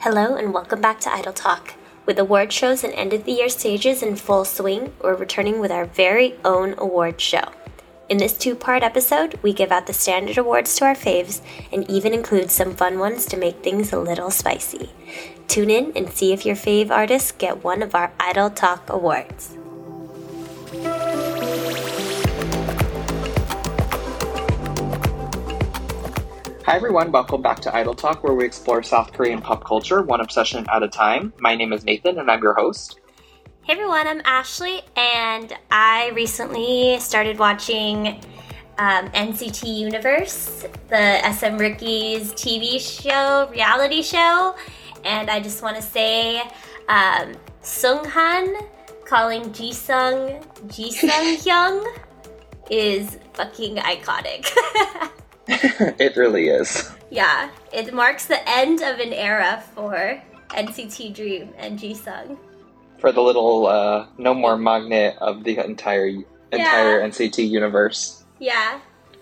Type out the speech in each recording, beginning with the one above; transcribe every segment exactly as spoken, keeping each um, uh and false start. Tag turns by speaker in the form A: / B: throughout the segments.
A: Hello and welcome back to Idol Talk. With award shows and end-of-the-year stages in full swing, we're returning with our very own award show. In this two-part episode, we give out the standard awards to our faves and even include some fun ones to make things a little spicy. Tune in and see if your fave artists get one of our Idol Talk awards.
B: Hi everyone, welcome back to Idol Talk, where we explore South Korean pop culture, one obsession at a time. My name is Nathan, and I'm your host.
A: Hey everyone, I'm Ashley, and I recently started watching um, N C T Universe, the S M Rookies T V show, reality show, and I just want to say um, Sunghan calling Jisung Jisung Hyung is fucking iconic.
B: It really is.
A: Yeah, it marks the end of an era for N C T Dream and Jisung.
B: For the little uh, no more magnet of the entire entire
A: Yeah.
B: N C T universe.
A: Yeah.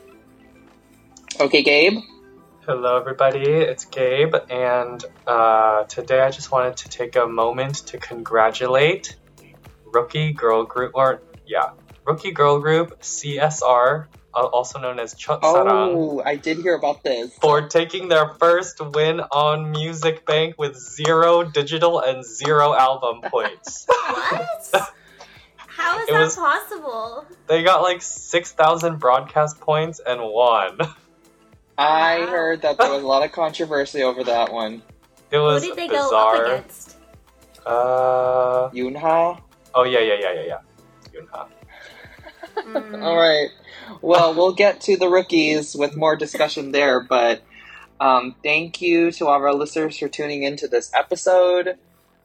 B: Okay, Gabe.
C: Hello, everybody. It's Gabe, and uh, today I just wanted to take a moment to congratulate Rookie Girl Group, or yeah, Rookie Girl Group C S R, also known as Chotsaram,
B: Oh, I did hear about this.
C: for taking their first win on Music Bank with zero digital and zero album points.
A: What? How is
C: It
A: that
C: was-
A: possible?
C: They got like six thousand broadcast points and won.
B: I
A: Wow.
B: heard that there was a lot of controversy over that one.
C: It
A: Who
C: was
A: did they
C: bizarre.
A: go up against?
C: Uh,
B: Yoonha.
C: oh, yeah, yeah, yeah, yeah, yeah. Yoonha.
A: Mm.
B: All right. Well, we'll get to the rookies with more discussion there, but um, thank you to all of our listeners for tuning into this episode.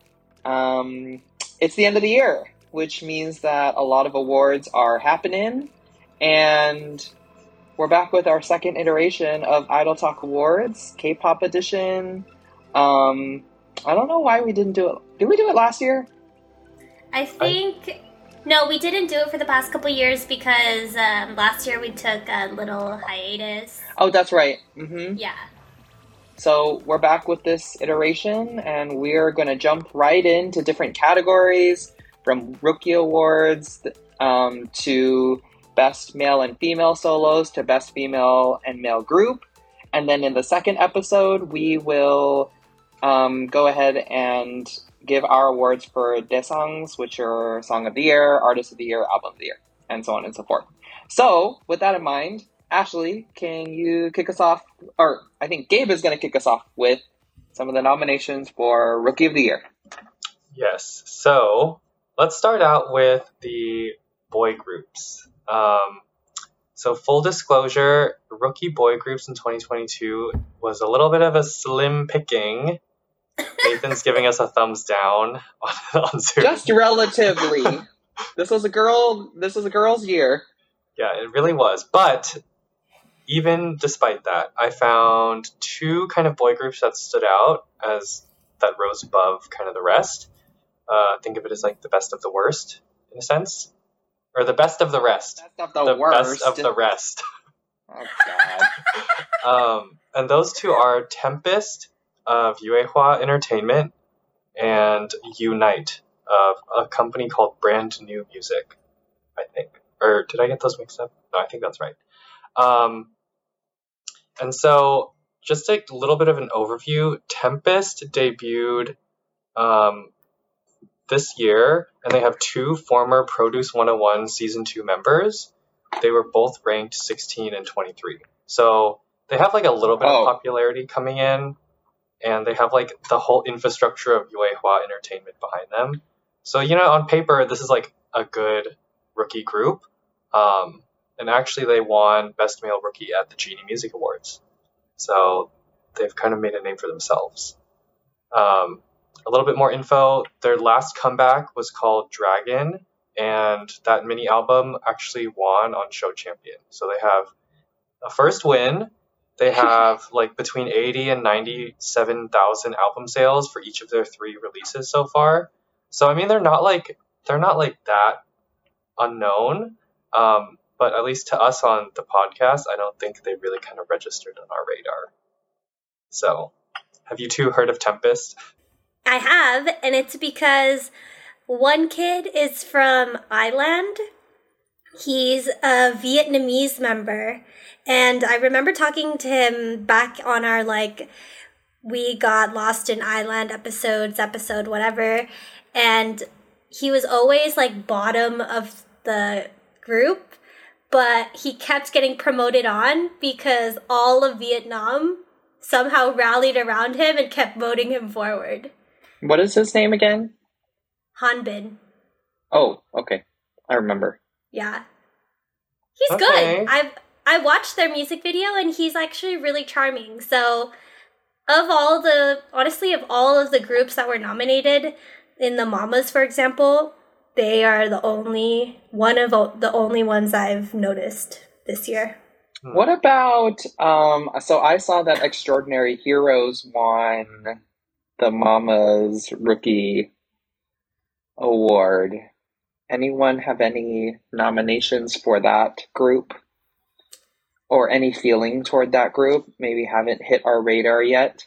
B: Um, it's the end of the year, which means that a lot of awards are happening, and we're back with our second iteration of Idol Talk Awards, K-pop edition. Um, I don't know why we didn't do it. Did we do it last year?
A: I think... No, we didn't do it for the past couple years because um, last year we took a little hiatus.
B: Oh, that's right. Mm-hmm.
A: Yeah.
B: So we're back with this iteration, and we're going to jump right into different categories, from Rookie Awards um, to Best Male and Female Solos to Best Female and Male Group. And then in the second episode, we will um, go ahead and give our awards for Daesangs, which are Song of the Year, Artist of the Year, Album of the Year, and so on and so forth. So, with that in mind, Ashley, can you kick us off, or I think Gabe is going to kick us off with some of the nominations for Rookie of the Year.
C: Yes. So let's start out with the boy groups. Um, so full disclosure, rookie boy groups in twenty twenty-two was a little bit of a slim picking. Nathan's giving us a thumbs down on, on Zoom.
B: Just relatively. This was a girl, this was a girl's year.
C: Yeah, it really was. But even despite that, I found two kind of boy groups that stood out as that rose above kind of the rest. Uh, think of it as like the best of the worst, in a sense. Or the best of the rest.
B: Best of the,
C: the
B: worst.
C: best of the rest.
B: Oh, God.
C: um, and those two are Tempest of Yuehua Entertainment and Unite of a company called Brand New Music, I think. Or did I get those mixed up? No, I think that's right. Um, and so just a little bit of an overview. Tempest debuted um, this year, and they have two former Produce one oh one Season two members. They were both ranked sixteen and twenty-three. So they have like a little bit
B: Oh.
C: of popularity coming in, and they have like the whole infrastructure of Yuehua Entertainment behind them. So, you know, on paper, this is like a good rookie group. Um, and actually they won Best Male Rookie at the Genie Music Awards. So they've kind of made a name for themselves. Um, a little bit more info. Their last comeback was called Dragon, and that mini album actually won on Show Champion. So they have a first win. They have like between eighty and ninety-seven thousand album sales for each of their three releases so far. So I mean, they're not like they're not like that unknown. Um, but at least to us on the podcast, I don't think they really kind of registered on our radar. So Have you two heard of Tempest?
A: I have, and it's because one kid is from Island. He's a Vietnamese member, and I remember talking to him back on our, like, We Got Lost in Island episodes, episode whatever, and he was always, like, bottom of the group, but he kept getting promoted on because all of Vietnam somehow rallied around him and kept voting him forward.
B: What is his name again?
A: Hanbin.
B: Oh, okay. I remember.
A: Yeah. He's
C: Okay.
A: good. I've I watched their music video and he's actually really charming. So of all the honestly of all of the groups that were nominated in the Mamas, for example, they are the only one of o- the only ones I've noticed this year.
B: What about, um, so I saw that Extraordinary Heroes won the Mama's Rookie Award. Anyone have any nominations for that group? Or any feeling toward that group? Maybe haven't hit our radar yet?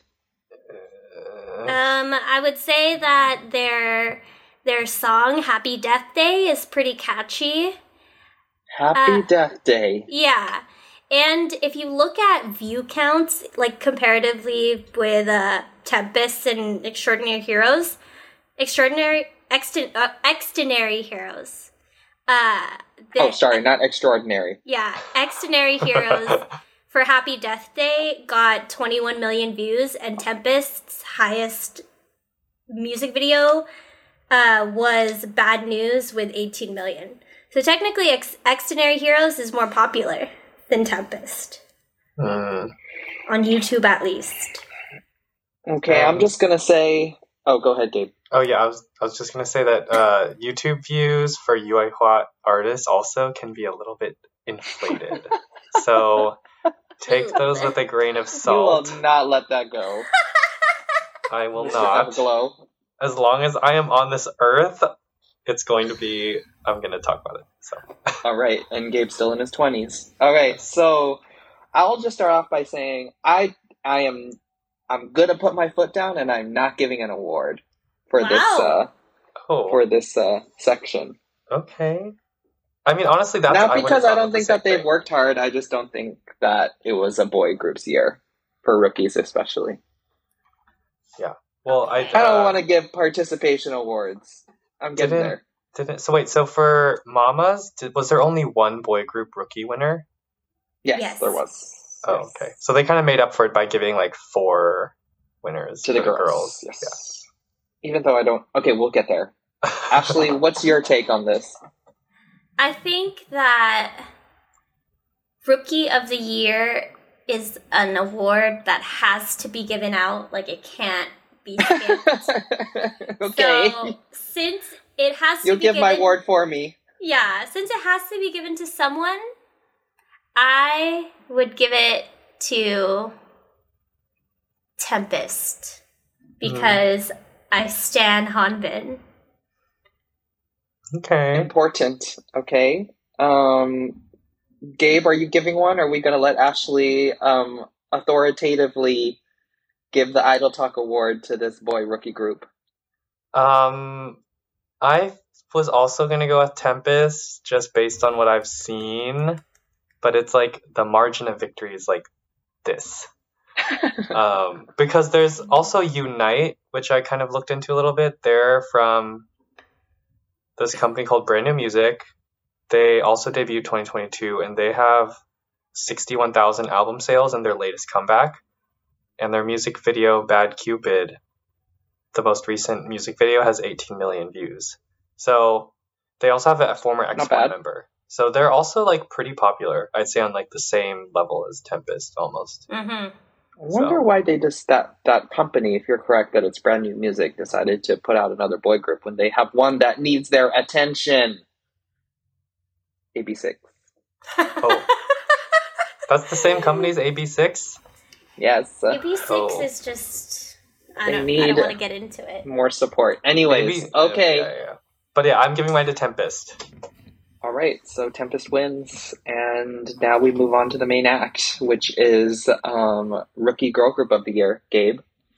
C: Uh,
A: Um, I would say that their their song "Happy Death Day" is pretty catchy.
B: Happy
A: Uh,
B: Death Day.
A: Yeah. And if you look at view counts, like comparatively with uh, Tempest and Extraordinary Heroes, Extraordinary, Exten- uh, Extraordinary Heroes. Uh, the-
B: Oh, sorry, not Extraordinary.
A: Yeah, Extraordinary Heroes for Happy Death Day got twenty-one million views, and Tempest's highest music video uh, was Bad News with eighteen million. So technically, Ex- Extraordinary Heroes is more popular than Tempest,
C: hmm.
A: on YouTube at least.
B: Okay,
C: Um,
B: I'm just gonna say. Oh, go ahead, Gabe.
C: Oh yeah, I was I was just gonna say that uh, YouTube views for Yue Hua artists also can be a little bit inflated. So take those with a grain of salt.
B: You will not let that go.
C: I will
B: Mister
C: not.
B: Everglow.
C: As long as I am on this earth, it's going to be. I'm gonna talk about it. So
B: All right, and Gabe's still in his twenties. All right, so I'll just start off by saying I I am I'm gonna put my foot down, and I'm not giving an award for this uh,
A: Wow.
C: oh,
B: for this uh, section.
C: okay. I mean, honestly, that's
B: Not
C: I would've
B: because I
C: thought
B: don't
C: of the
B: think
C: same
B: that they've
C: thing.
B: worked hard. I just don't think that it was a boy group's year for rookies, especially.
C: Well, I
B: I don't
C: uh,
B: want to give participation awards. I'm getting
C: Didn't-
B: there.
C: Didn't so wait. So for Mamas, did, was there only one boy group rookie winner?
B: Yes,
A: Yes.
B: there was.
C: Oh,
B: Yes.
C: okay. So they kind of made up for it by giving like four winners
B: To the
C: for
B: girls. Yes. Even though I don't. Okay, we'll get there.
C: Yeah.
B: Ashley, what's your take on this?
A: I think that Rookie of the Year is an award that has to be given out. Like, it can't be skipped.
B: Okay.
A: So, since it has to
B: You'll
A: be
B: give
A: given,
B: my award for me.
A: Yeah, since it has to be given to someone, I would give it to Tempest because I stan Hanbin.
C: Okay.
B: Important. Okay. Um, Gabe, are you giving one? Or are we going to let Ashley um, authoritatively give the Idol Talk Award to this boy rookie group?
C: Um, I was also gonna go with Tempest just based on what I've seen, but it's like the margin of victory is like this. Um, because there's also Unite, which I kind of looked into a little bit. They're from this company called Brand New Music. They also debuted twenty twenty-two, and they have sixty-one thousand album sales in their latest comeback. And their music video, Bad Cupid, the most recent music video, has eighteen million views. So they also have a former X
B: Not
C: one
B: bad.
C: member. So they're also like pretty popular. I'd say on like the same level as Tempest almost.
A: Mm-hmm.
B: I wonder
C: So-
B: why they just that that company, if you're correct that it's Brand New Music, decided to put out another boy group when they have one that needs their attention. A B six.
C: Oh. That's the same company as A B six?
B: Yes. uh,
A: A B six
C: Oh.
A: is just. I
B: They
A: don't, I
B: need-
A: don't want to get into it.
B: more support. Anyways,
C: Maybe-
B: okay.
C: Yeah, yeah, yeah. But yeah, I'm giving mine to Tempest.
B: All right, so Tempest wins, and now we move on to the main act, which is um, Rookie Girl Group of the Year. Gabe?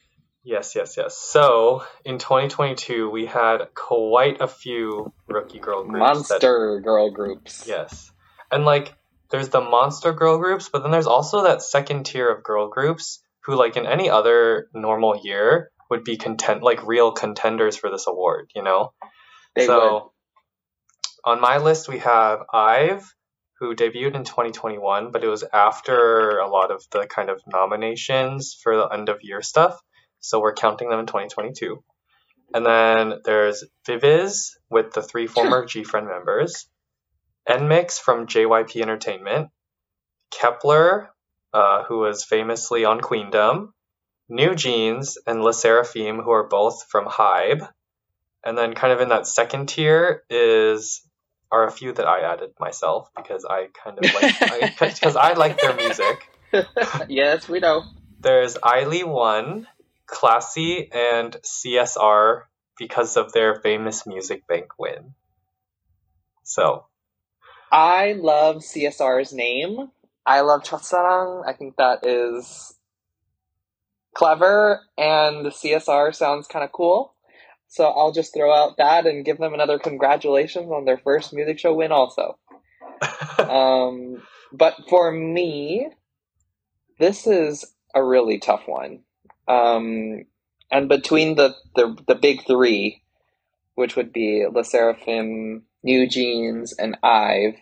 C: Yes, yes, yes. So in twenty twenty-two, we had quite a few rookie girl groups.
B: Monster that, girl groups.
C: Yes. And like, there's the monster girl groups, but then there's also that second tier of girl groups who, like, in any other normal year would be content, like real contenders for this award, you know?
B: They
C: so
B: would.
C: On my list, we have IVE, who debuted in twenty twenty-one, but it was after a lot of the kind of nominations for the end of year stuff. So we're counting them in twenty twenty-two. And then there's Viviz with the three former G-Friend members, N M I X from J Y P Entertainment, Kep1er, uh, who was famously on Queendom, New Jeans, and LE SSERAFIM, who are both from HYBE. And then kind of in that second tier is are a few that I added myself because I kind of like because I, I like their music.
B: Yes, we know.
C: There's ILY-ONE, Classy, and C S R because of their famous Music Bank win. So,
B: I love C S R's name. I love 첫사랑. I think that is clever, and the C S R sounds kind of cool. So I'll just throw out that and give them another congratulations on their first music show win also. um, but for me, this is a really tough one. Um, and between the, the, the big three, which would be LE SSERAFIM, New Jeans, and IVE,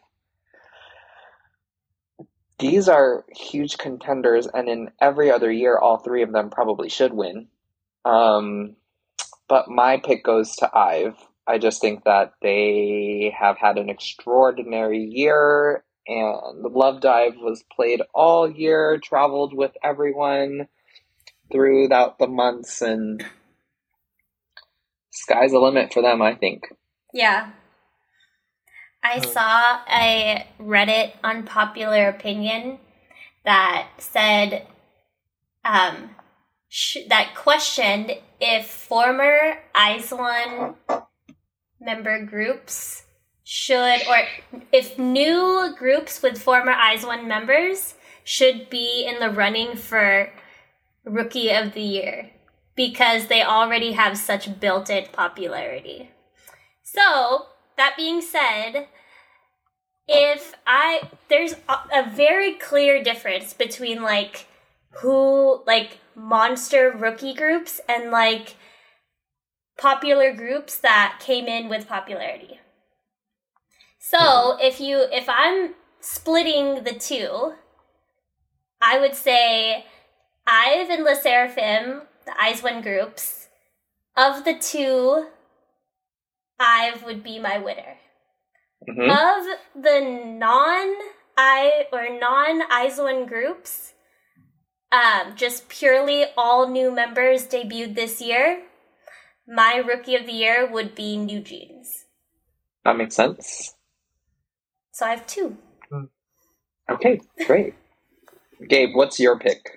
B: these are huge contenders, and in every other year, all three of them probably should win. Um, but my pick goes to IVE. I just think that they have had an extraordinary year, and Love Dive was played all year, traveled with everyone throughout the months, and sky's the limit for them, I think.
A: Yeah. I saw a Reddit unpopular opinion that said, um, sh- that questioned if former IZ*ONE member groups should, or if new groups with former IZ*ONE members should be in the running for Rookie of the Year because they already have such built-in popularity. So, that being said, if I, there's a, a very clear difference between like who, like monster rookie groups and like popular groups that came in with popularity. So mm-hmm. if you, if I'm splitting the two, I would say IVE and LE SSERAFIM, the IZ*ONE groups, of the two, IVE would be my winner. Mm-hmm. Of the non-I or non-IZ*ONE groups, um, just purely all new members debuted this year, my Rookie of the Year would be New Jeans.
B: That makes sense.
A: So I have two.
B: Okay, great. Gabe, what's your pick?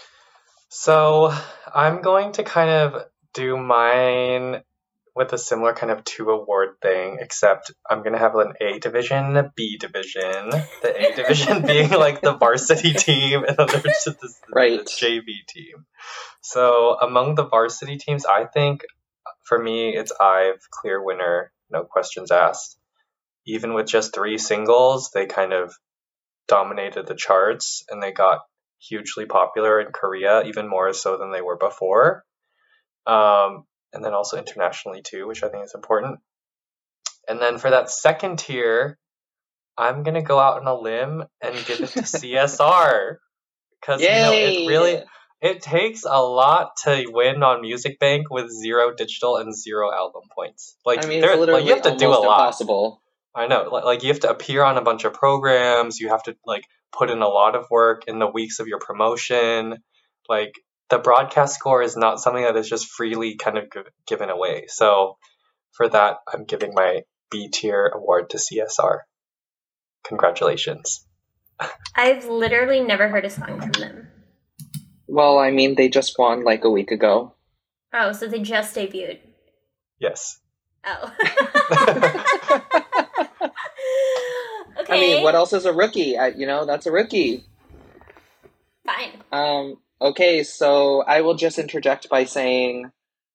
C: So I'm going to kind of do mine with a similar kind of two award thing, except I'm going to have an A division, a B division. The A division being like the varsity team, and then there's just the,
B: right.
C: the J V team. So among the varsity teams, I think for me, it's IVE, clear winner, no questions asked. Even with just three singles, they kind of dominated the charts, and they got hugely popular in Korea, even more so than they were before. Um, and then also internationally too, which I think is important. And then for that second tier, I'm going to go out on a limb and give it to C S R. Because, you know, it really, it takes a lot to win on Music Bank with zero digital and zero album points. Like,
B: I mean, it's literally
C: like, you have to do a lot.
B: Impossible.
C: I know. Like, like, you have to appear on a bunch of programs. You have to, like, put in a lot of work in the weeks of your promotion. Like, the broadcast score is not something that is just freely kind of g- given away. So for that, I'm giving my B tier award to C S R. Congratulations.
A: I've literally never heard a song from them.
B: Well, I mean, they just won like a week ago.
A: Oh, so they just debuted.
C: Yes.
A: Oh.
B: I
A: Okay.
B: mean, what else is a rookie? I, you know, that's a rookie.
A: Fine.
B: Um. Okay, so I will just interject by saying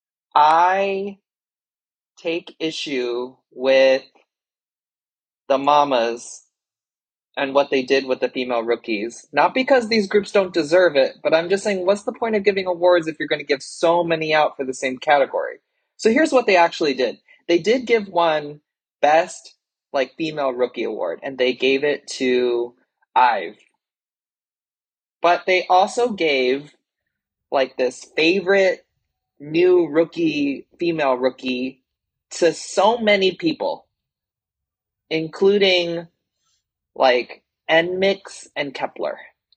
B: I take issue with the mamas and what they did with the female rookies. Not because these groups don't deserve it, but I'm just saying, what's the point of giving awards if you're going to give so many out for the same category? So here's what they actually did. They did give one best like female rookie award, and they gave it to IVE. But they also gave like this favorite new rookie, female rookie, to so many people, including like Nmix and Kepler.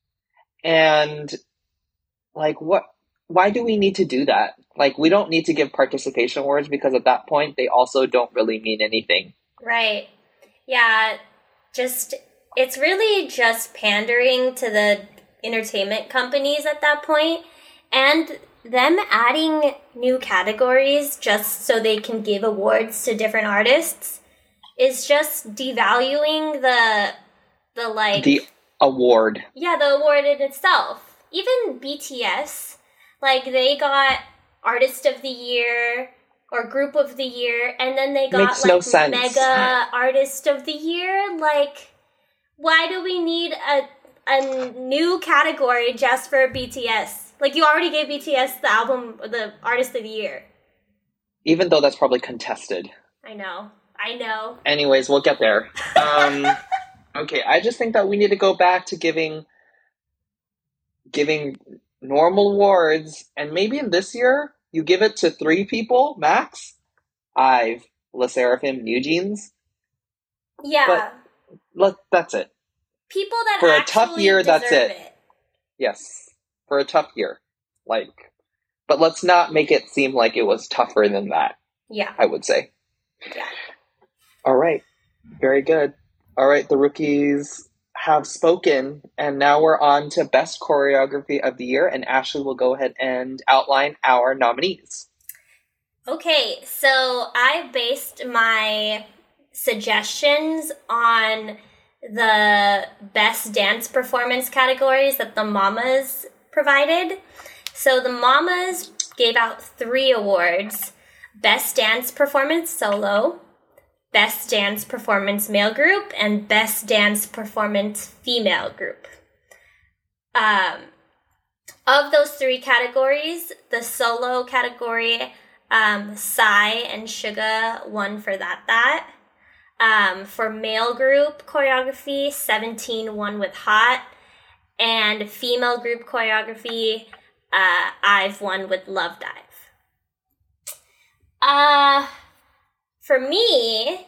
B: And like, what, why do we need to do that? Like, we don't need to give participation awards because at that point, they also don't really mean anything.
A: Right. Yeah. Just, it's really just pandering to the entertainment companies at that point, and them adding new categories just so they can give awards to different artists is just devaluing the the like
B: the award.
A: Yeah, the award in itself. Even B T S, like they got Artist of the Year or Group of the Year, and then they got
B: Makes
A: like
B: no sense.
A: Mega Artist of the Year. Like, why do we need a a new category just for B T S? Like, you already gave B T S the album, the Artist of the Year.
B: Even though that's probably contested.
A: I know. I know.
B: Anyways, we'll get there. Um, okay, I just think that we need to go back to giving giving normal awards, and maybe in this year, you give it to three people, max. IVE, LE SSERAFIM, NewJeans.
A: Yeah.
B: But let, that's it.
A: People that
B: For a
A: actually
B: tough year, that's
A: deserve
B: it.
A: it.
B: Yes. For a tough year. Like, but let's not make it seem like it was tougher than that.
A: Yeah.
B: I would say.
A: Yeah.
B: All right. Very good. All right. The rookies have spoken, and now we're on to Best Choreography of the Year, and Ashley will go ahead and outline our nominees.
A: Okay, so I based my suggestions on the best dance performance categories that the Mamas provided. So the Mamas gave out three awards: Best Dance Performance Solo, Best Dance Performance Male Group, and Best Dance Performance Female Group. Um, of those three categories, the solo category, um, Psy and Suga won for that that. Um, for male group choreography, seventeen won with Hot, and female group choreography, uh, I've won with Love Dive. Uh, for me,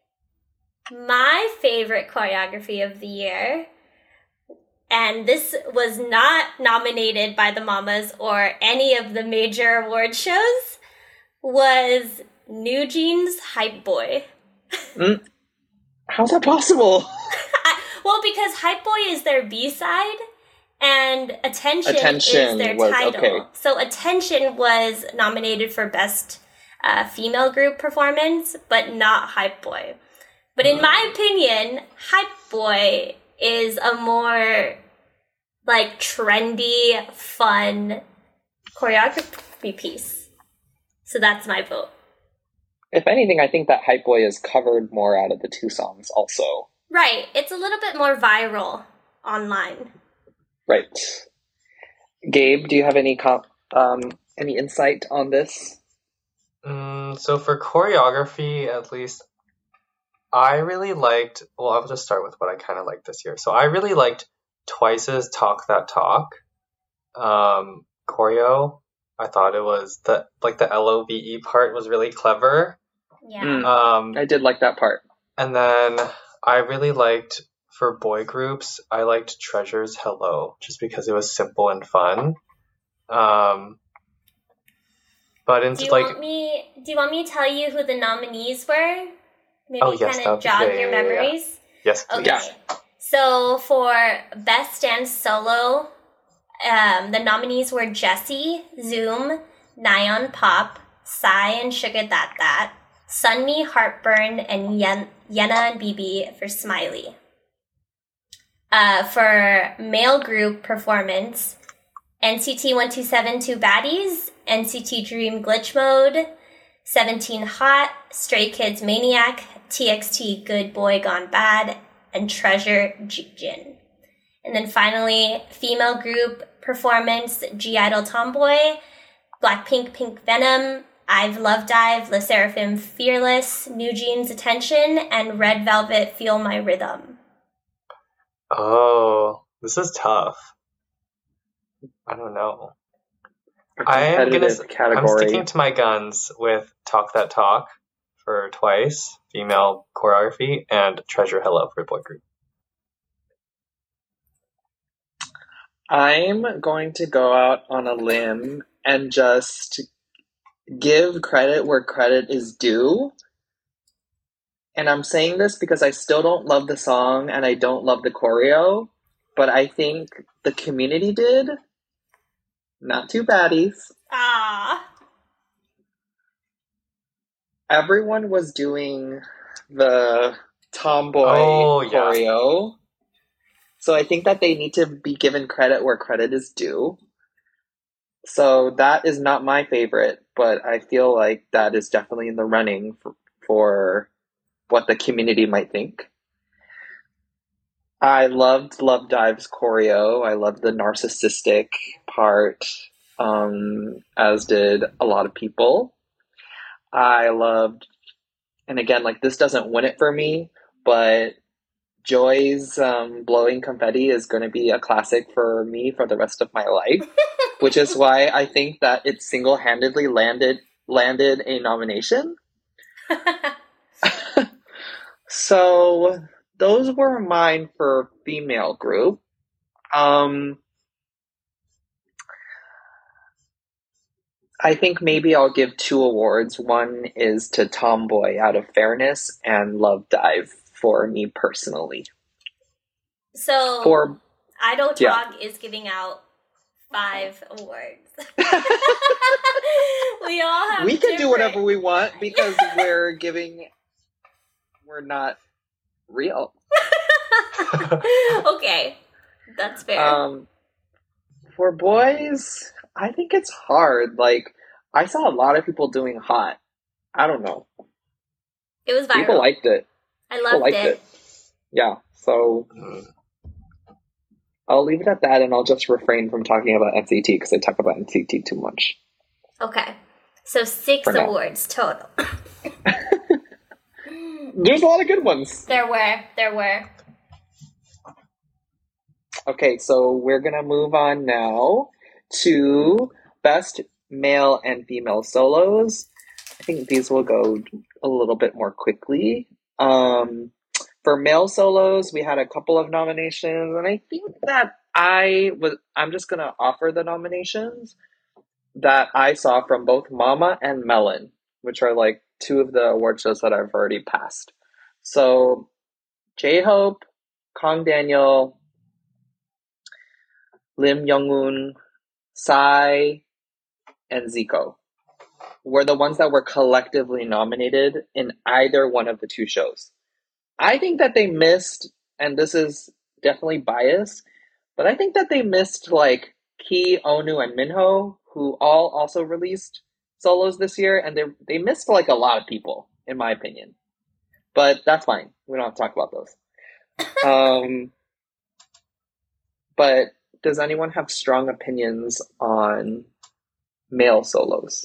A: my favorite choreography of the year, and this was not nominated by the Mamas or any of the major award shows, was NewJeans' Hype Boy.
B: Mm. How's that possible?
A: I, well, because Hype Boy is their B-side, and Attention,
B: Attention
A: is their
B: was,
A: title.
B: okay.
A: So Attention was nominated for Best uh, Female Group Performance, but not Hype Boy. But in my opinion, Hype Boy is a more, like, trendy, fun choreography piece. So that's my vote.
B: If anything, I think that Hype Boy is covered more out of the two songs also.
A: Right. It's a little bit more viral online.
B: Right. Gabe, do you have any com- um, any insight on this?
C: Mm, so for choreography, at least, I really liked, well, I'll just start with what I kind of liked this year. So I really liked Twice's Talk That Talk um, choreo. I thought it was, the like the L O V E part was really clever.
A: Yeah.
B: Mm,
C: Um,
B: I did like that part.
C: and then I really liked, for boy groups, I liked Treasure's Hello, just because it was simple and fun. Um, but
A: Do
C: into
A: you
C: like,
A: want me? Do you want me to tell you who the nominees were? Maybe
C: Oh, yes,
A: kind
C: that
A: of
C: would be-
A: jog
C: yeah,
A: your
C: yeah, yeah, yeah.
A: memories.
C: yes, please.
A: Okay.
B: Yeah.
A: So for Best Dance Solo, um, the nominees were Jessie, Zoom, Nyan Pop, Psy and Suga That That, Sunmi, Heartburn, and Yen- Yenna and B B for Smiley. Uh, for male group performance, N C T one two seven Two Baddies, N C T Dream Glitch Mode, Seventeen Hot, Stray Kids Maniac, T X T Good Boy Gone Bad, and Treasure Jin. And then finally, female group performance, G-Idol Tomboy, Blackpink Pink Venom, IVE Love Dive, LE SSERAFIM Fearless, New Jeans Attention, and Red Velvet Feel My Rhythm.
C: Oh, this is tough. I don't know.
B: A
C: I am gonna.
B: competitive
C: I'm
B: category.
C: sticking to my guns with Talk That Talk for Twice, female choreography, and Treasure Hello for boy group.
B: I'm going to go out on a limb and just give credit where credit is due. And I'm saying this because I still don't love the song and I don't love the choreo, but I think the community did. Not Two Baddies.
A: Ah.
B: Everyone was doing the tomboy
C: Oh, yeah.
B: choreo. So I think that they need to be given credit where credit is due. So that is not my favorite, but I feel like that is definitely in the running for, for what the community might think. I loved Love Dive's choreo. I loved the narcissistic part, um, as did a lot of people. I loved, and again, like this doesn't win it for me, but Joy's um, blowing confetti is going to be a classic for me for the rest of my life, which is why I think that it single-handedly landed landed a nomination. So those were mine for female group. Um, I think maybe I'll give two awards. One is to Tomboy out of fairness, and Love Dive for me personally.
A: So,
B: For
A: Idol Talk
B: yeah.
A: is giving out five awards. We all have
B: we can do
A: different-
B: whatever we want because we're giving, we're not real.
A: Okay, that's fair.
B: Um, for boys, I think it's hard. Like, I saw a lot of people doing Hot. I don't know.
A: It was viral.
B: People liked it.
A: I
B: People
A: loved
B: liked
A: it.
B: it. Yeah, so
C: Mm.
B: I'll leave it at that, and I'll just refrain from talking about N C T because I talk about N C T too much.
A: Okay, so six
B: For now.
A: awards total.
B: There's a lot of good ones.
A: There were, there were.
B: Okay, so we're gonna move on now to best male and female solos. I think these will go a little bit more quickly. Um, for male solos, we had a couple of nominations, and I think that I was. I'm just gonna offer the nominations that I saw from both Mama and Melon, which are like two of the award shows that I've already passed. So, J-Hope, Kang Daniel, Lim Young-un, Psy, and Zico were the ones that were collectively nominated in either one of the two shows. I think that they missed, and this is definitely biased, but I think that they missed like Key, Onu, and Minho, who all also released solos this year, and they they missed like a lot of people, in my opinion. But that's fine. We don't have to talk about those. Um, but does anyone have strong opinions on male solos?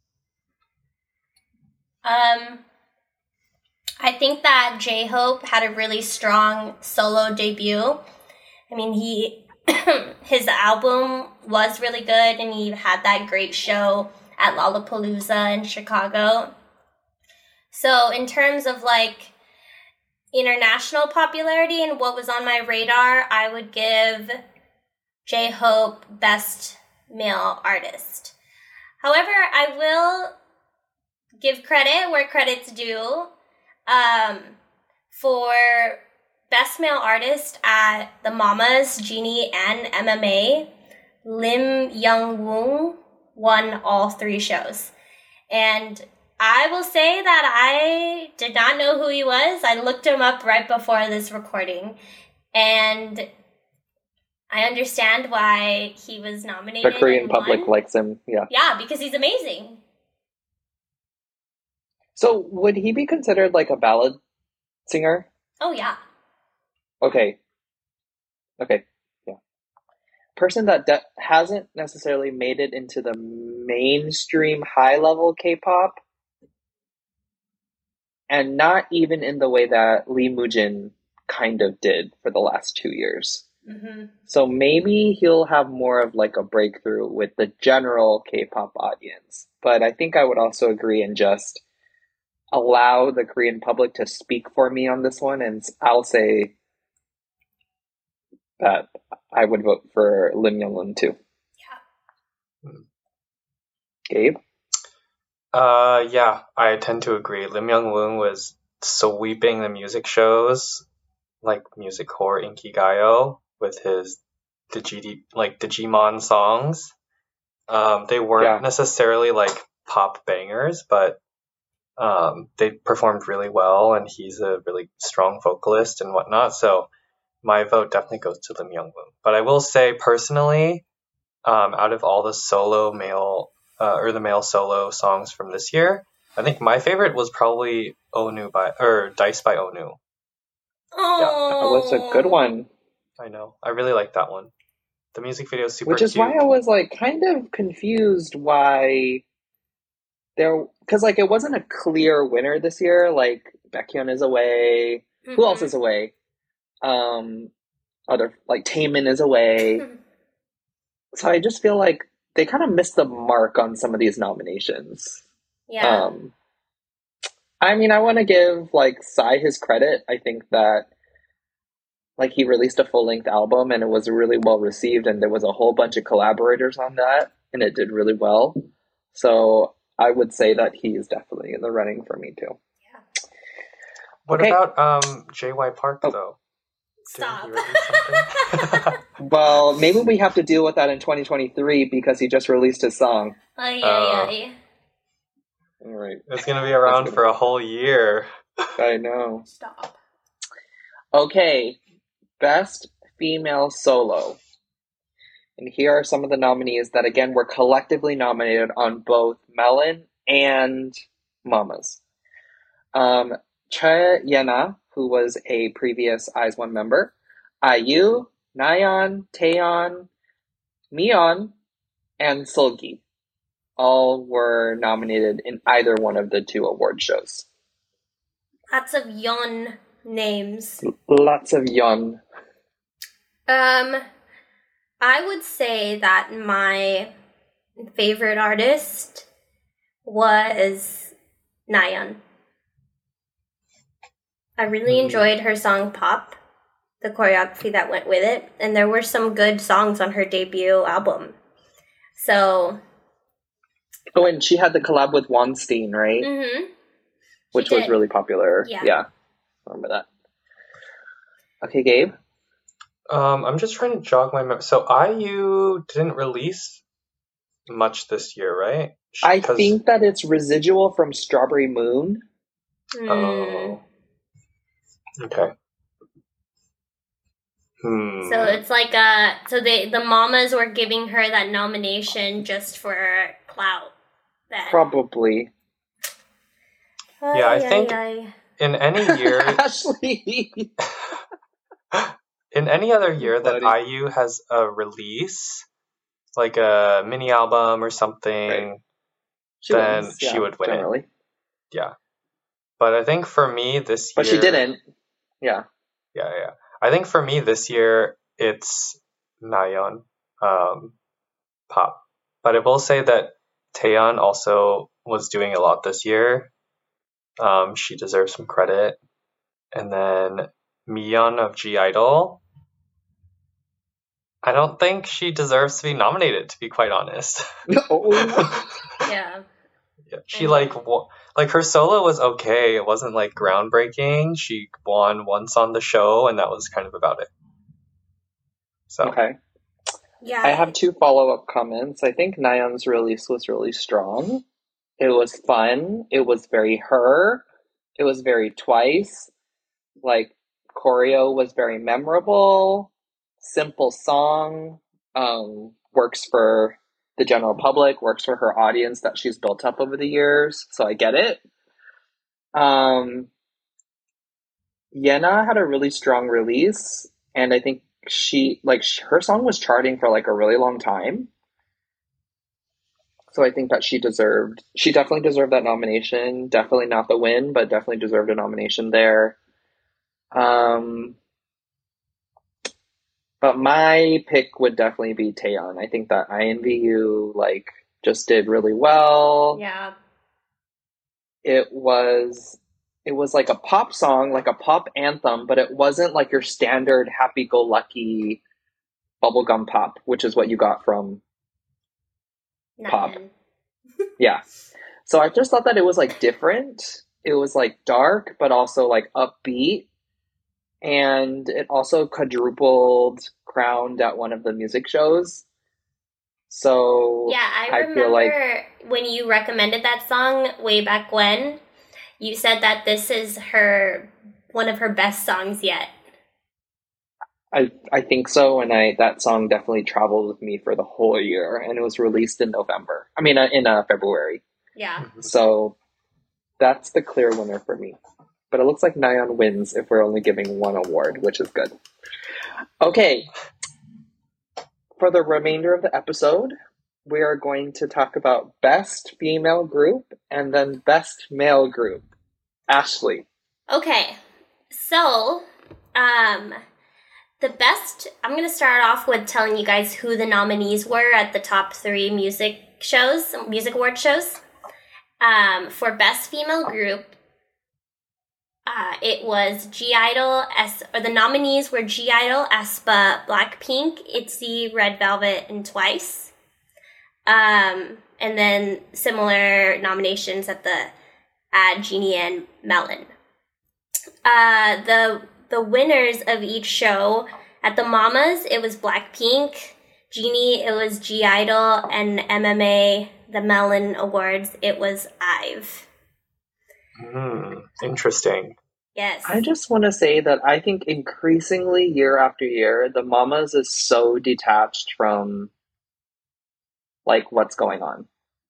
A: Um, I think that J-Hope had a really strong solo debut. I mean, he his album was really good, and he had that great show at Lollapalooza in Chicago. So in terms of like international popularity and what was on my radar, I would give J-Hope Best Male Artist. However, I will give credit where credit's due. Um, for Best Male Artist at the Mamas, Genie, and M M A, Lim Young-woon won all three shows. And I will say that I did not know who he was. I looked him up right before this recording. And I understand why he was nominated.
B: The Korean
A: and
B: public
A: won.
B: likes him, yeah.
A: Yeah, because he's amazing.
B: So would he be considered like a ballad singer?
A: Oh, yeah.
B: Okay. Okay. Yeah. Person that de- hasn't necessarily made it into the mainstream high level K-pop, and not even in the way that Lee Mujin kind of did for the last two years.
A: Mm-hmm.
B: So maybe he'll have more of like a breakthrough with the general K-pop audience. But I think I would also agree and just allow the Korean public to speak for me on this one, and I'll say that I would vote for Lim Young-un too.
A: Yeah.
B: Gabe?
C: Uh, yeah, I tend to agree. Lim Young-woon was sweeping the music shows, like Music Core Inkigayo, with his Digi- like Digimon songs. Um, they weren't
B: Yeah.
C: necessarily like pop bangers, but um, they performed really well, and he's a really strong vocalist and whatnot. So my vote definitely goes to Lim Young-woon. But I will say personally, um, out of all the solo male uh, or the male solo songs from this year, I think my favorite was probably Onu by or Dice by Onu.
A: Oh,
B: That was a good one.
C: I know, I really like that one. The music video is super
B: Which is
C: cute.
B: why I was like kind of confused why there, because like it wasn't a clear winner this year. Like Baekhyun is away.
A: Mm-hmm.
B: Who else is away? Um, other like Taemin is away. So I just feel like they kind of missed the mark on some of these nominations.
A: Yeah.
B: Um, I mean, I want to give like Psy his credit. I think that like he released a full length album and it was really well received, and there was a whole bunch of collaborators on that, and it did really well. So I would say that he's definitely in the running for me too.
A: Yeah.
C: What
B: Okay.
C: about um J Y Park
B: Oh.
C: though?
A: Stop.
C: Didn't he release something?
B: Well, maybe we have to deal with that in twenty twenty-three because he just released his song.
A: Ay,
C: Uh,
A: ay, ay.
B: All right.
C: It's gonna be around
B: That's
C: for a whole year.
B: I know.
A: Stop.
B: Okay. Best female solo. And here are some of the nominees that, again, were collectively nominated on both Melon and Mamas. Um, Choi Yena, who was a previous IZ ONE member, I U, Nayeon, Taeyeon, Miyeon, and Seulgi all were nominated in either one of the two award shows.
A: Lots of yon names.
B: Lots of Yeon.
A: Um, I would say that my favorite artist was Nayeon. I really
C: Mhm.
A: enjoyed her song Pop, the choreography that went with it, and there were some good songs on her debut album. So,
B: Oh, and she had the collab with Weinstein, right?
A: mm-hmm.
B: Which
A: She
B: was
A: did.
B: really popular.
A: Yeah.
B: Yeah. Remember that. Okay, Gabe?
C: Um, I'm just trying to jog my memory. So I U didn't release much this year, right? She-
B: I
C: 'cause-
B: think that it's residual from Strawberry Moon.
A: Mm.
C: Oh. Okay. Hmm.
A: So it's like uh so they the mamas were giving her that nomination just for clout. Then.
B: Probably.
C: Yeah, I
A: Ay,
C: think-
A: ay, ay.
C: in any year,
B: Ashley!
C: in any other year that
B: Buddy.
C: I U has a release, like a mini album or something,
B: Right. She
C: Then
B: wins,
C: she
B: yeah,
C: would win it.
B: generally.
C: yeah. But I think for me this
B: But
C: year,
B: she didn't. Yeah.
C: Yeah, yeah. I think for me this year it's Nayeon, um, Pop. But I will say that Taeyeon also was doing a lot this year. Um, she deserves some credit. And then Miyeon of G Idol. I don't think she deserves to be nominated, to be quite honest.
B: No.
A: Yeah.
C: Yeah, she
A: Mhm.
C: like wa- like her solo was okay. It wasn't like groundbreaking. She won once on the show, and that was kind of about it. So
B: Okay.
A: Yeah.
B: I have two follow-up comments. I think Nayeon's release was really strong. It was fun. It was very her. It was very Twice. Like, choreo was very memorable. simple song, um, works for the general public, works for her audience that she's built up over the years. So I get it. Um, Yena had a really strong release, and I think she like sh- her song was charting for like a really long time. So I think that she deserved, she definitely deserved that nomination. Definitely not the win, but definitely deserved a nomination there. Um, but my pick would definitely be Taeyeon. I think that I Envy You like just did really well.
A: Yeah.
B: It was it was like a pop song, like a pop anthem, but it wasn't like your standard happy-go-lucky bubblegum pop, which is what you got from pop.
A: Nine.
B: Yeah. So I just thought that it was like different. It was like dark, but also like upbeat. And it also quadrupled crowned at one of the music shows. So
A: Yeah, I,
B: I
A: remember
B: feel like
A: when you recommended that song way back when, you said that this is her one of her best songs yet.
B: I I think so, and I that song definitely traveled with me for the whole year, and it was released in November. I mean, uh, in uh, February.
A: Yeah.
B: So that's the clear winner for me. But it looks like Nayeon wins if we're only giving one award, which is good. Okay. For the remainder of the episode, we are going to talk about best female group and then best male group. Ashley.
A: Okay. So, um, the best, I'm going to start off with telling you guys who the nominees were at the top three music shows, music award shows. Um, for best female group, Uh, it was G-Idol, S- or the nominees were G-Idol, aespa, Blackpink, ITZY, Red Velvet, and Twice. Um, and then similar nominations at the at Genie and Melon. Uh, the the winners of each show at the Mamas, it was Blackpink. Genie, it was G-Idol, and M M A, the Melon Awards, it was IVE.
C: Mm, interesting.
A: Yes.
B: I just want to say that I think increasingly year after year, the Mamas is so detached from like what's going on.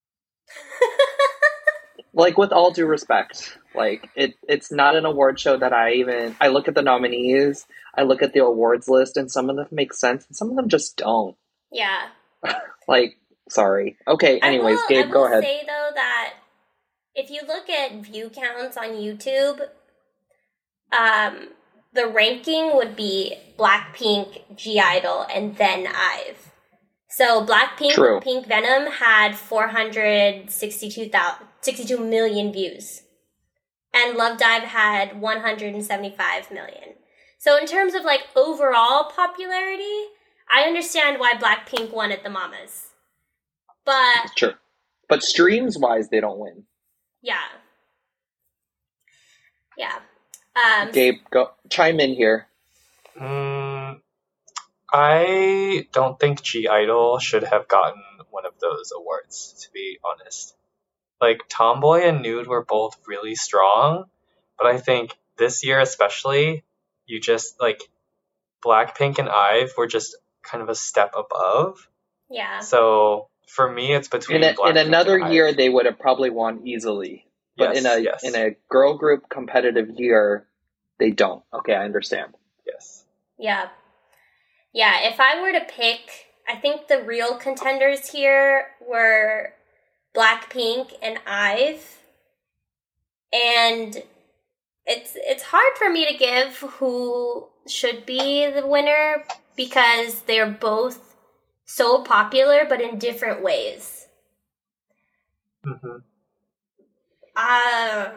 B: Like with all due respect, like it it's not an award show that I even I look at the nominees, I look at the awards list, and some of them make sense and some of them just don't.
A: Yeah.
B: Like, sorry. Okay, anyways,
A: I will,
B: Gabe,
A: I will
B: go ahead.
A: say though that if you look at view counts on YouTube, um, the ranking would be Blackpink, G-Idol, and then IVE. So Blackpink,
B: True.
A: Pink Venom had four hundred sixty-two million views. And Love Dive had one hundred seventy-five million. So in terms of like overall popularity, I understand why Blackpink won at the Mamas. But
B: Sure. But streams wise, they don't win.
A: yeah. Yeah. Um,
B: Gabe, go chime in here.
C: Mm, I don't think G-Idol should have gotten one of those awards, to be honest. Like, Tomboy and Nude were both really strong, but I think this year especially, you just, like, Blackpink and IVE were just kind of a step above.
A: Yeah.
C: So, for me, it's between
B: In, a,
C: Blackpink
B: in another
C: and IVE.
B: year, they would have probably won easily. But
C: Yes,
B: in a
C: yes.
B: in a girl group competitive year, they don't. Okay, I understand.
C: Yes.
A: Yeah. Yeah, if I were to pick, I think the real contenders here were Blackpink and IVE. And it's it's hard for me to give who should be the winner because they're both so popular but in different ways.
C: Mm-hmm.
A: Uh,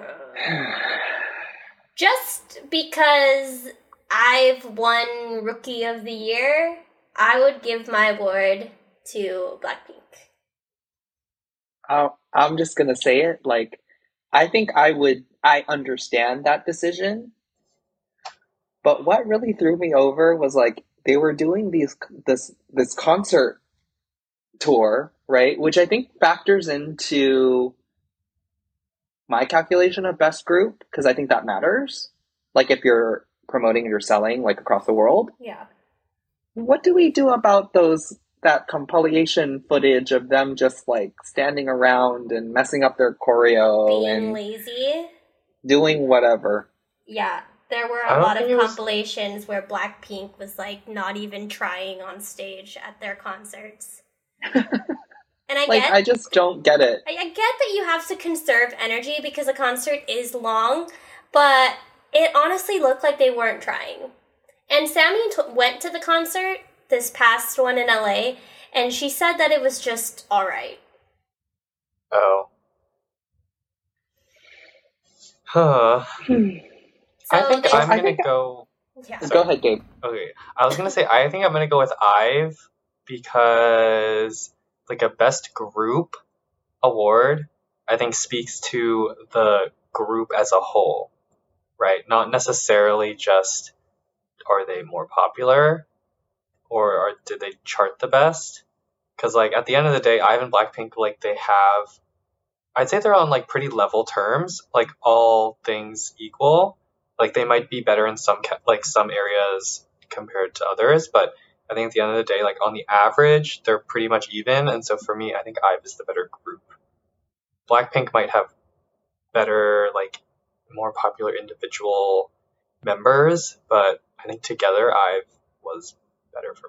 A: just because I've won Rookie of the Year, I would give my award to Blackpink.
B: Uh, I'm just gonna say it. Like, I think I would. I understand that decision, but what really threw me over was like they were doing these this this concert tour, right? Which I think factors into my calculation of best group because I think that matters. Like if you're promoting and you're selling like across the world.
A: Yeah.
B: what do we do about those that compilation footage of them just like standing around and messing up their choreo
A: Being
B: and
A: lazy.
B: doing whatever?
A: Yeah, there were
C: I
A: a
C: don't
A: lot of
C: think it was-
A: compilations where Blackpink was like not even trying on stage at their concerts. And I
B: Like,
A: get
B: I just don't get it.
A: I, I get that you have to conserve energy because a concert is long, but it honestly looked like they weren't trying. And Sammy t- went to the concert, this past one in L A, and she said that it was just all right.
C: Oh. Huh.
B: Hmm.
A: So
C: I think
A: they-
C: I'm
B: I
C: gonna
B: think-
C: go.
A: yeah.
B: Go ahead, Gabe.
C: Okay, I was gonna say I think I'm gonna go with IVE because like a best group award I think speaks to the group as a whole, right? Not necessarily just are they more popular or are, did they chart the best? Because like at the end of the day, IVE and Blackpink like they have, I'd say they're on like pretty level terms, like all things equal. Like they might be better in some ca- like some areas compared to others, but I think at the end of the day, like on the average, they're pretty much even. And so for me, I think IVE is the better group. Blackpink might have better, like more popular individual members, but I think together IVE was better for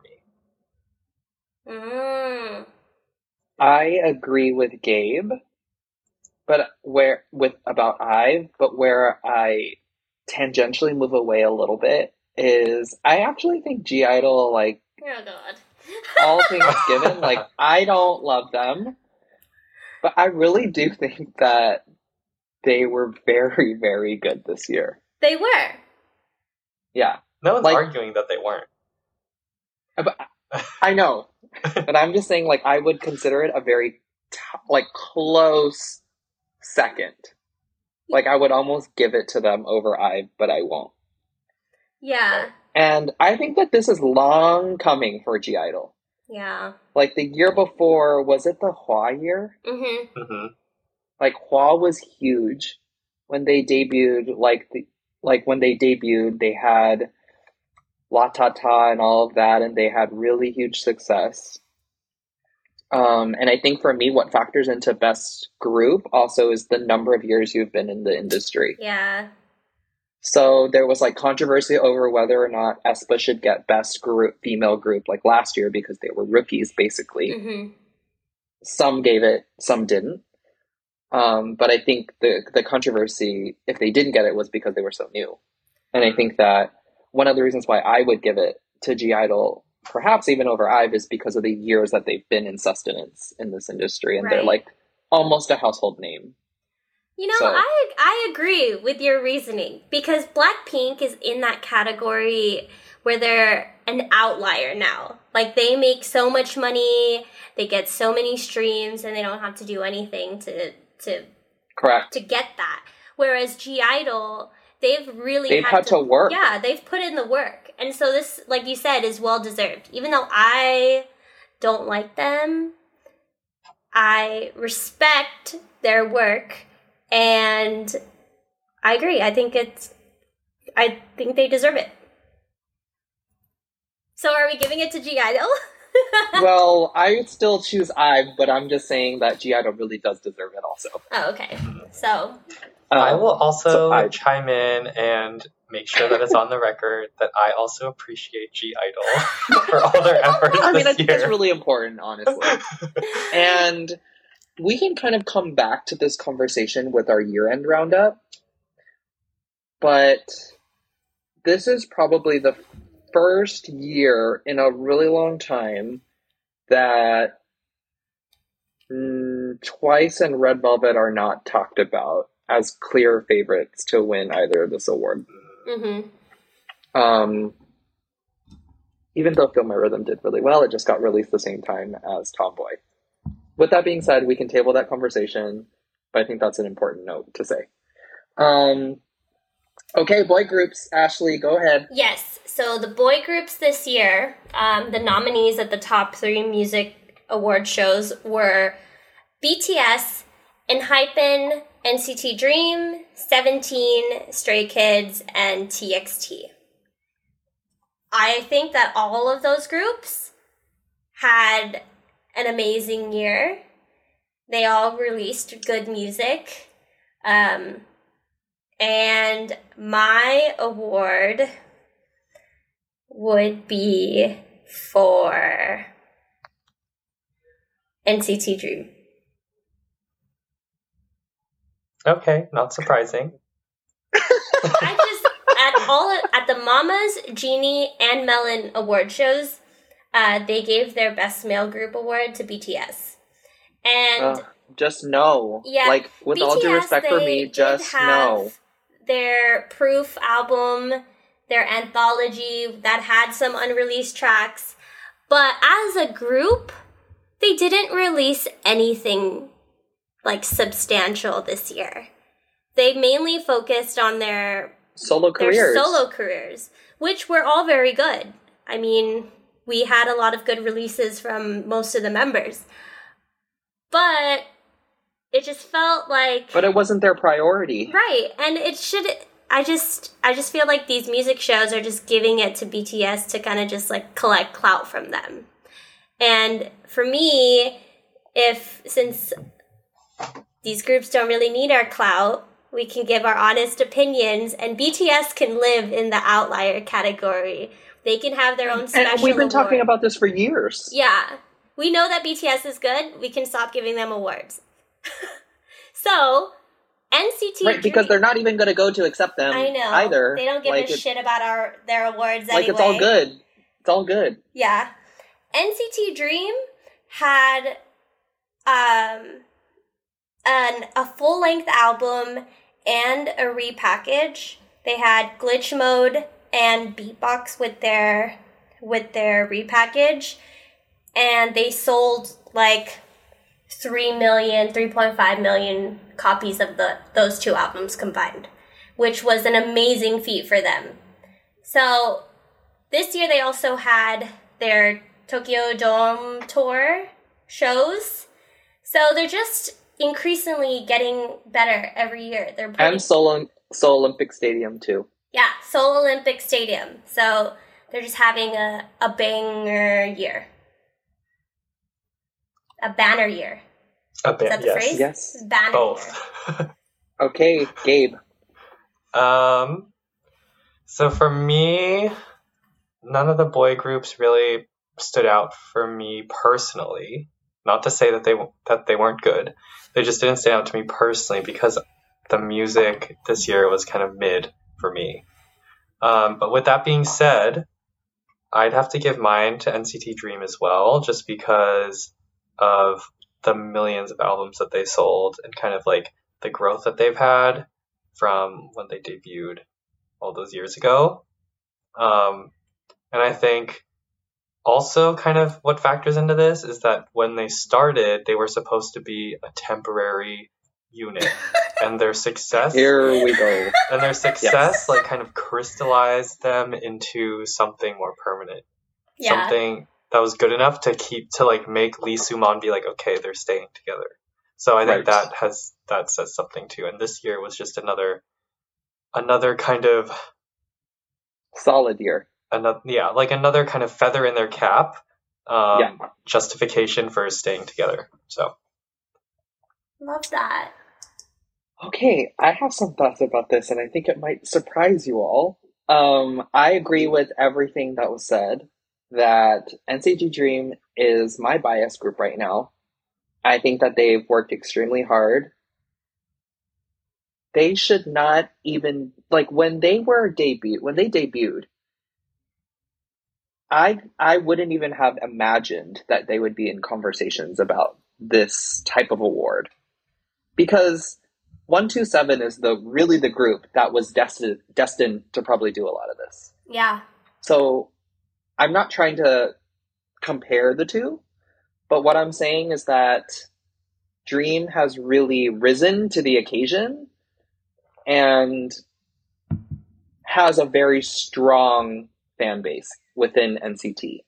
C: me.
A: Mm.
B: I agree with Gabe, but where with about IVE, but where I tangentially move away a little bit is I actually think G Idol, like
A: Oh god.
B: all things given, like I don't love them, but I really do think that they were very, very good this year.
A: They were.
B: Yeah,
C: No one's
B: Like-
C: arguing that they weren't.
B: but I know, but I'm just saying, like I would consider it a very t- like close second. Like I would almost give it to them over IVE, but I won't.
A: Yeah.
B: And I think that this is long coming for G Idol.
A: Yeah.
B: Like the year before, was it the Hwa year?
A: Mhm.
C: hmm
B: Like Hwa was huge when they debuted. Like the like when they debuted, they had La Ta Ta and all of that, and they had really huge success. Um, and I think for me, what factors into best group also is the number of years you've been in the industry.
A: Yeah.
B: So there was like controversy over whether or not aespa should get best group female group like last year because they were rookies basically.
A: Mhm.
B: Some gave it, some didn't. Um, but I think the the controversy, if they didn't get it, was because they were so new. And I think that one of the reasons why I would give it to G Idol, perhaps even over IVE, is because of the years that they've been in sustenance in this industry, and they're
A: Right.
B: like almost a household name.
A: You know,
B: So-
A: I I agree with your reasoning because Blackpink is in that category where they're an outlier now. Like they make so much money, they get so many streams, and they don't have to do anything to to
B: Correct.
A: to get that. Whereas G Idol, they've really
B: They've
A: had,
B: had to work.
A: Yeah, they've put in the work, and so this, like you said, is well deserved. Even though I don't like them, I respect their work. And I agree. I think it's, I think they deserve it. So are we giving it to G Idol?
B: Well, I would still choose IVE, but I'm just saying that G Idol really does deserve it also.
A: Oh, okay. So,
C: I
B: Um,
C: will also
B: so IVE.
C: chime in and make sure that it's on the record that I also appreciate G Idol for all their efforts
B: I mean,
C: this
B: I think
C: year.
B: it's really important, honestly. And we can kind of come back to this conversation with our year-end roundup. But this is probably the first year in a really long time that mm, Twice and Red Velvet are not talked about as clear favorites to win either of this award.
A: mm-hmm.
B: Um, even though Feel My Rhythm did really well, it just got released the same time as Tomboy. With that being said, we can table that conversation, but I think that's an important note to say. Um, okay, boy groups. Ashley, go ahead.
A: Yes. So the boy groups this year, um, the nominees at the top three music award shows were B T S, ENHYPEN, N C T Dream, Seventeen, Stray Kids, and T X T. I think that all of those groups had an amazing year. They all released good music. Um, and my award would be for N C T Dream.
C: Okay, not surprising.
A: I just at all at the Mamas, Genie, and Melon award shows, uh, they gave their best male group award to B T S, and
B: Uh, just know,
A: yeah,
B: like with
A: B T S,
B: all due respect for
A: they
B: me,
A: did
B: just
A: have
B: know.
A: Their Proof album, their anthology that had some unreleased tracks, but as a group, they didn't release anything like substantial this year. They mainly focused on their
B: Solo
A: their
B: careers.
A: solo careers, which were all very good. I mean, we had a lot of good releases from most of the members. But it just felt like
B: But it wasn't their priority.
A: right, and it should I just I just feel like these music shows are just giving it to B T S to kind of just like collect clout from them. And for me, if since these groups don't really need our clout, we can give our honest opinions, and B T S can live in the outlier category. They can have their own special
B: And we've been
A: award.
B: talking about this for years.
A: Yeah. We know that B T S is good. We can stop giving them awards. So, N C T
B: Right, because they're not even going to go to accept them
A: I know.
B: either.
A: They don't give
B: like
A: a
B: it,
A: shit about our their awards
B: Like
A: anyway.
B: it's all good. It's all good.
A: Yeah. N C T Dream had um an a full-length album and a repackage. They had Glitch Mode and Beatbox with their with their repackage, and they sold like three million, three point five million copies of the those two albums combined, which was an amazing feat for them. So this year they also had their Tokyo Dome tour shows. So they're just increasingly getting better every year. They're pretty,
B: And Seoul, Seoul Olympic Stadium, too.
A: yeah, Seoul Olympic Stadium. So they're just having a, a banger year. A banner year.
C: A bit,
A: Is that the
C: yes.
A: phrase?
B: Yes.
A: Banner
C: Both.
B: Okay, Gabe.
C: Um, so for me, none of the boy groups really stood out for me personally. Not to say that they that they weren't good. They just didn't stand out to me personally because the music this year was kind of mid for me. Um, but with that being said, I'd have to give mine to N C T Dream as well, just because of the millions of albums that they sold and kind of like the growth that they've had from when they debuted all those years ago. Um, and I think also kind of what factors into this is that when they started, they were supposed to be a temporary unit, and their success
B: Here we go.
C: and their success
B: Yes.
C: like kind of crystallized them into something more permanent.
A: Yeah.
C: Something that was good enough to keep to like make Lee Soo-man be like, okay, they're staying together. So I think
B: Right.
C: that has that says something too. And this year was just another another kind of
B: Solid year.
C: another yeah, like another kind of feather in their cap. Um
B: Yeah.
C: justification for staying together. So
A: Love that.
B: Okay, I have some thoughts about this, and I think it might surprise you all. Um, I agree with everything that was said, that N C T Dream is my bias group right now. I think that they've worked extremely hard. They should not even, like, when they were debut, when they debuted, I I wouldn't even have imagined that they would be in conversations about this type of award. Because one two seven is the really the group that was destined destined to probably do a lot of this.
A: Yeah.
B: So I'm not trying to compare the two, but what I'm saying is that Dream has really risen to the occasion and has a very strong fan base within N C T.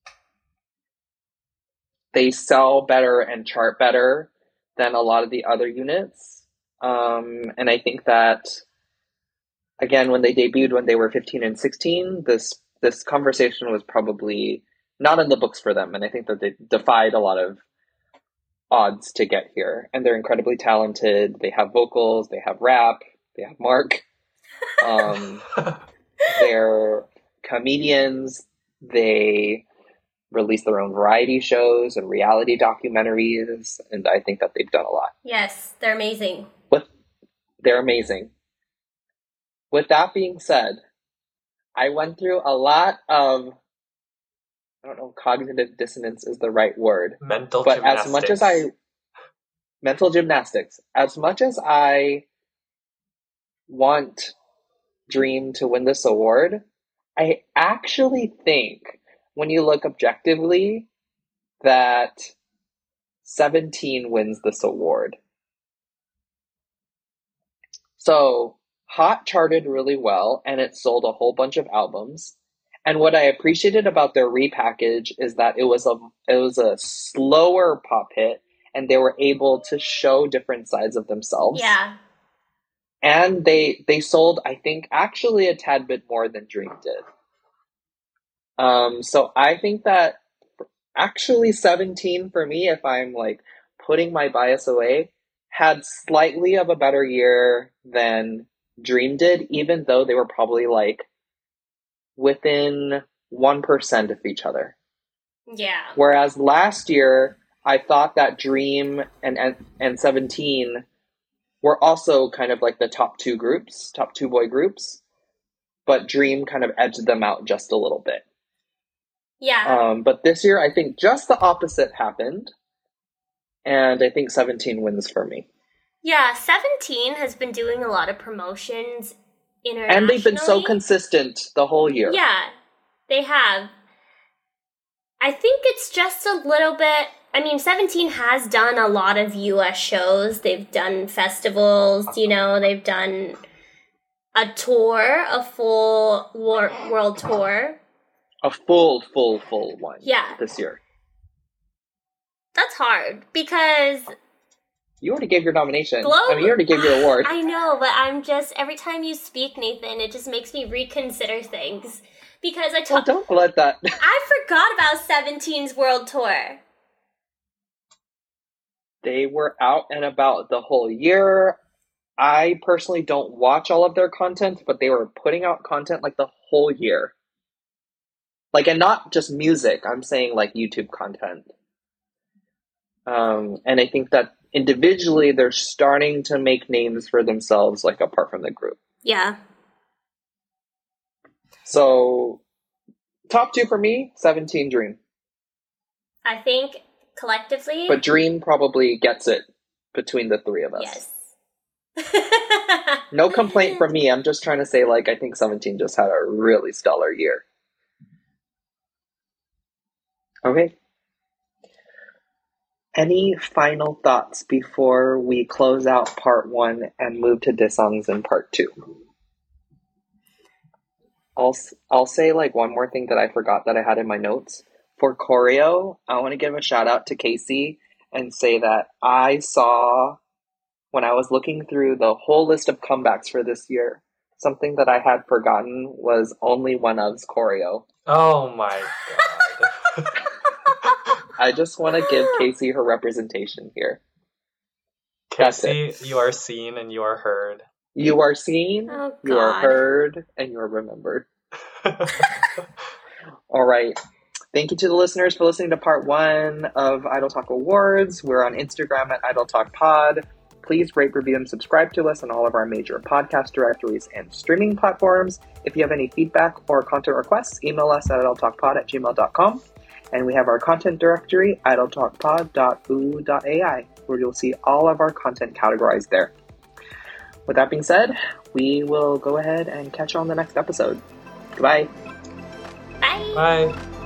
B: They sell better and chart better than a lot of the other units. Um, and I think that, again, when they debuted when they were fifteen and sixteen, this this conversation was probably not in the books for them, and I think that they defied a lot of odds to get here. And they're incredibly talented. They have vocals, they have rap, they have Mark. Um, they're comedians. They release their own variety shows and reality documentaries, and I think that they've done a lot.
A: Yes, they're amazing.
B: With, they're amazing. With that being said, I went through a lot of, I don't know, cognitive dissonance is the right word.
C: Mental
B: but
C: gymnastics.
B: as much as I, mental gymnastics, as much as I want Dream to win this award, I actually think when you look objectively that seventeen wins this award. So Hot charted really well, and it sold a whole bunch of albums. And what I appreciated about their repackage is that it was a it was a slower pop hit, and they were able to show different sides of themselves.
A: Yeah.
B: And they they sold, I think, actually a tad bit more than Dream did. Um, so I think that actually seventeen for me, if I'm like putting my bias away, had slightly of a better year than Dream did, even though they were probably like within one percent of each other.
A: Yeah.
B: Whereas last year, I thought that Dream and, and, and seventeen were also kind of like the top two groups, top two boy groups, but Dream kind of edged them out just a little bit.
A: Yeah.
B: Um, but this year, I think just the opposite happened, and I think seventeen wins for me.
A: Yeah, seventeen has been doing a lot of promotions internationally.
B: And they've been so consistent the whole year.
A: Yeah, they have. I think it's just a little bit... I mean, seventeen has done a lot of U S shows. They've done festivals, you know, they've done a tour, a full wor- world tour.
B: A full, full, full one.
A: Yeah.
B: This year.
A: That's hard, because...
B: You already gave your nomination.
A: Globe,
B: I mean, you already gave your award.
A: I know, but I'm just... Every time you speak, Nathan, it just makes me reconsider things. Because I
B: Well,
A: talk...
B: don't let that...
A: I forgot about seventeen's world tour.
B: They were out and about the whole year. I personally don't watch all of their content, but they were putting out content like the whole year. Like, and not just music. I'm saying like YouTube content. Um, and I think that individually they're starting to make names for themselves, like apart from the group.
A: Yeah.
B: So, top two for me, seventeen Dream.
A: I think collectively...
B: But Dream probably gets it between the three of us.
A: Yes.
B: No complaint from me. I'm just trying to say, like, I think seventeen just had a really stellar year. Okay. Any final thoughts before we close out part one and move to Daesung's in part two? I'll, I'll say, like, one more thing that I forgot that I had in my notes. For choreo, I want to give a shout out to Casey and say that I saw, when I was looking through the whole list of comebacks for this year, something that I had forgotten was Only One Of's choreo.
C: Oh my god.
B: I just want to give Casey her representation here.
C: Casey, you are seen and you are heard.
B: You are seen,
A: Oh,
B: you are
A: God.
B: heard, and you are remembered. All right. Thank you to the listeners for listening to part one of Idol Talk Awards. We're on Instagram at Idol Talk Pod. Please rate, review, and subscribe to us on all of our major podcast directories and streaming platforms. If you have any feedback or content requests, email us at idoltalkpod at gmail dot com. And we have our content directory, idol talk pod dot oo dot a i, where you'll see all of our content categorized there. With that being said, we will go ahead and catch you on the next episode. Goodbye.
A: Bye.
C: Bye.